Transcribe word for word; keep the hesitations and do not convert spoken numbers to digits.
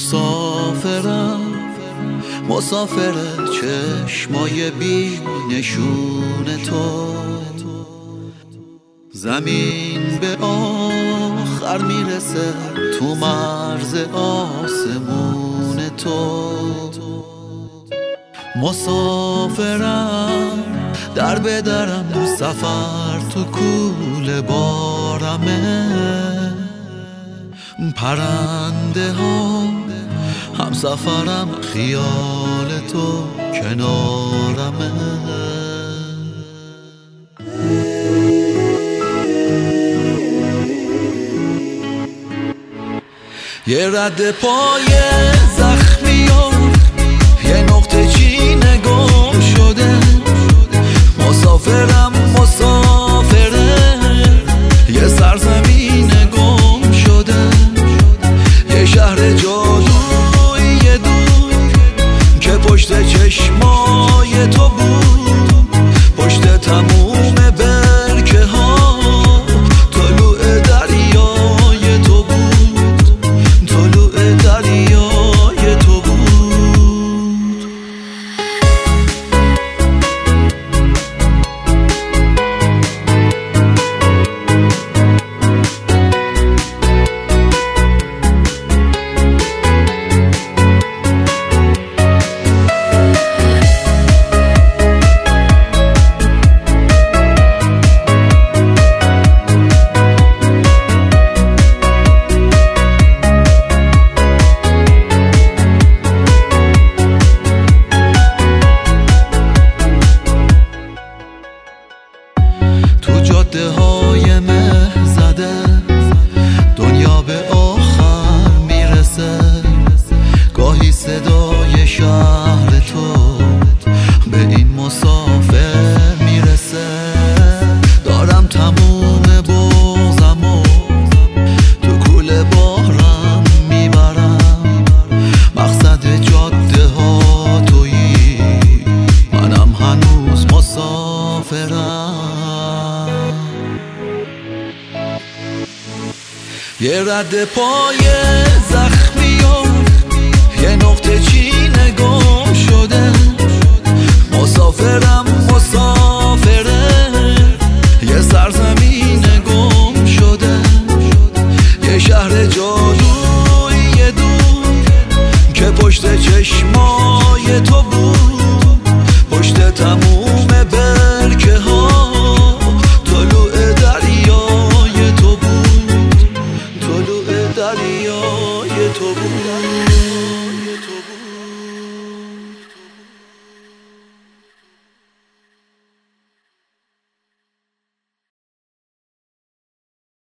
مسافرم، مسافر چشمای بی نشون تو. زمین به آخر میرسه تو مرز آسمون تو. مسافرم در بدرم، سفر تو کوله بارمه. پرنده ها هم سفرم، خیال تو کنارمه. یه رد پای زخمی و یه نقطه چینه گم شده. مسافرم مسافره یه سرزمین گم شده. یه شهر جادویی دور که پشت چشمای تو بود. پشت تموم برکه ها طلوع دریای تو بود. طلوع دریای تو بود. جاده های مه زده دنیا به آخر میرسه. گاهی صدای شهر تو به این مسافر میرسه. دارم تموم بغضمو تو کوله بارم میبرم. مقصد جاده ها تویی، منم هنوز مسافرم. یه رد پای زخمی و یه نقطه چینه گم شده. مسافرم مسافره یه سرزمین گم شده. یه شهر جادویی دور که پشت چشمای تو بود. پشت تموم